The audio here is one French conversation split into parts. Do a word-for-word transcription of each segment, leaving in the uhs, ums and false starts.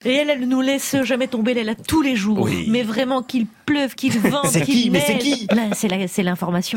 Et elle, elle nous laisse jamais tomber, elle est là tous les jours. Oui. Mais vraiment, qu'il pleuve, qu'il vente, C'est qu'il qui Mais neige. c'est qui Là, c'est, la, c'est l'information.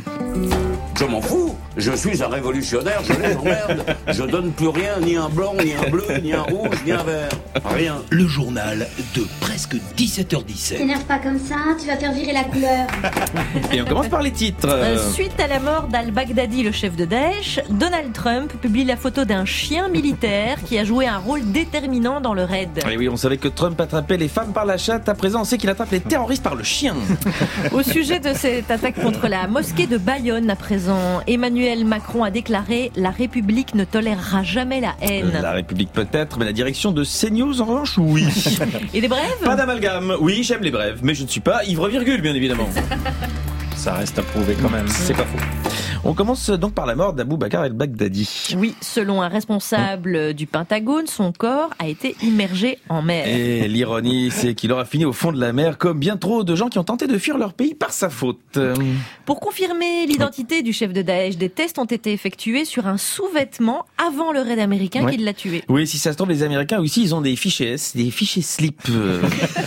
Je m'en fous, je suis un révolutionnaire, je les emmerde. Je donne plus rien, ni un blanc, ni un bleu, ni un rouge, ni un vert. Rien. Le journal de presque dix-sept heures dix-sept. T'énerve pas comme ça, tu vas faire virer la couleur. Et on commence par les titres. Euh, Suite à la mort d'al-Baghdadi, le chef de Daesh, Donald Trump publie la photo d'un chien militaire qui a joué un rôle déterminant dans le raid. Et oui, on savait que Trump attrapait les femmes par la chatte. À présent, on sait qu'il attrape les terroristes par le chien. Au sujet de cette attaque contre la mosquée de Bayonne à présent, Emmanuel Macron a déclaré « La République ne tolérera jamais la haine La République peut-être, mais la direction de CNews en revanche, oui. ». Et des brèves ? Pas d'amalgame. Oui, j'aime les brèves, mais je ne suis pas ivre-virgule, bien évidemment. Ça reste à prouver quand même. C'est pas faux. On commence donc par la mort d'Abou Bakr el-Baghdadi. Oui, selon un responsable du Pentagone, son corps a été immergé en mer. Et l'ironie, c'est qu'il aura fini au fond de la mer, comme bien trop de gens qui ont tenté de fuir leur pays par sa faute. Pour confirmer l'identité du chef de Daesh, des tests ont été effectués sur un sous-vêtement avant le raid américain Ouais. qui l'a tué. Oui, si ça se trouve, les Américains aussi, ils ont des fichiers S, des fichiers slip. euh.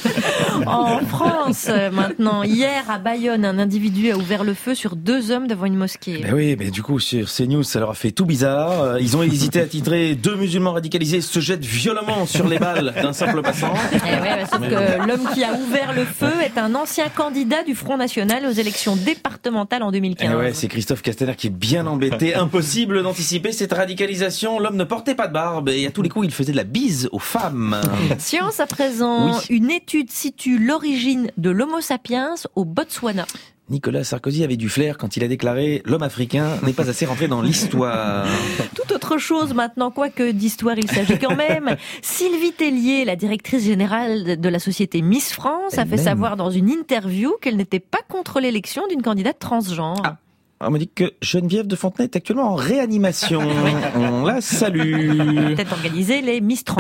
En France, euh, maintenant, hier à Bayonne, un individu a ouvert le feu sur deux hommes devant une mosquée. Ben oui, mais du coup, sur CNews, ça leur a fait tout bizarre. Euh, Ils ont hésité à titrer « Deux musulmans radicalisés se jettent violemment sur les balles d'un simple passant ». Eh ouais, bah, sauf que l'homme qui a ouvert le feu est un ancien candidat du Front National aux élections départementales en deux mille quinze. Eh ouais, c'est Christophe Castaner qui est bien embêté. Impossible d'anticiper cette radicalisation. L'homme ne portait pas de barbe et à tous les coups, il faisait de la bise aux femmes. Science à présent, Oui. une étude situe l'origine de l'Homo sapiens au Botswana. Nicolas Sarkozy avait du flair quand il a déclaré « L'homme africain n'est pas assez rentré dans l'histoire ». Tout autre chose maintenant, quoique d'histoire il s'agit quand même. Sylvie Tellier, la directrice générale de la société Miss France, a fait Elle-même. savoir dans une interview qu'elle n'était pas contre l'élection d'une candidate transgenre. Ah. On me dit que Geneviève de Fontenay est actuellement en réanimation. On la salue. Peut-être organiser les Miss Trans.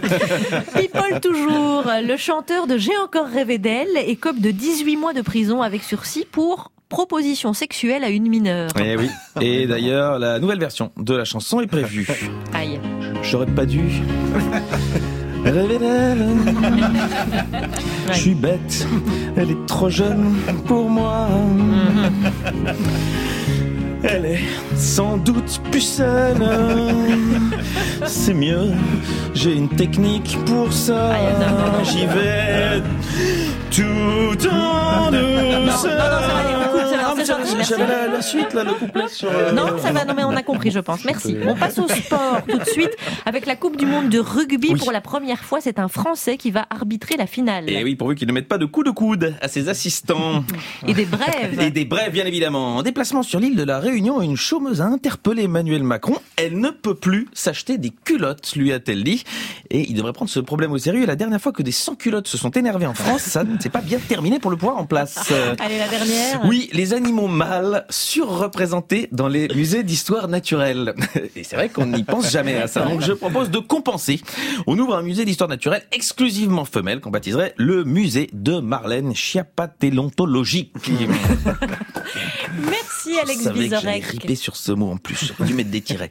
People toujours. Le chanteur de J'ai encore rêvé d'elle écope de dix-huit mois de prison avec sursis pour proposition sexuelle à une mineure. Eh oui. Et d'ailleurs, la nouvelle version de la chanson est prévue. Aïe. J'aurais pas dû rêver d'elle. Je suis bête, elle est trop jeune pour moi. Elle est sans doute pucelle. C'est mieux, j'ai une technique pour ça. Aïe, non, non, non. J'y vais tout en douceur. non, ça va aller, écoute, ça va, Ah, mais c'est gentil, j'avais merci. j'avais la, la suite, là, le couplet sur... euh, Non, ça va, non mais on a compris je pense. Merci. On passe au sport tout de suite avec la Coupe du Monde de rugby. Oui. Pour la première fois, c'est un Français qui va arbitrer la finale. Et oui, pourvu qu'ils ne mettent pas de coups de coude à ses assistants. Et des brèves. Et des brèves, bien évidemment. En déplacement sur l'île de la Réunion, une chômeuse a interpellé Emmanuel Macron. Elle ne peut plus s'acheter des culottes, lui a-t-elle dit. Et il devrait prendre ce problème au sérieux. La dernière fois que des sans-culottes se sont énervés en France, ça ne s'est pas bien terminé pour le pouvoir en place. Euh, Allez, la dernière. Oui, les animaux mâles surreprésentés dans les musées d'histoire naturelle. Et c'est vrai qu'on n'y pense jamais à ça. Donc je propose de compenser. On ouvre un musée d'histoire naturelle exclusivement femelle qu'on baptiserait le musée de Marlène Schiappa-Télontologique. Merci Alex Je savais que j'allais Vizorek. riper sur ce mot en plus. J'aurais dû mettre des tirets.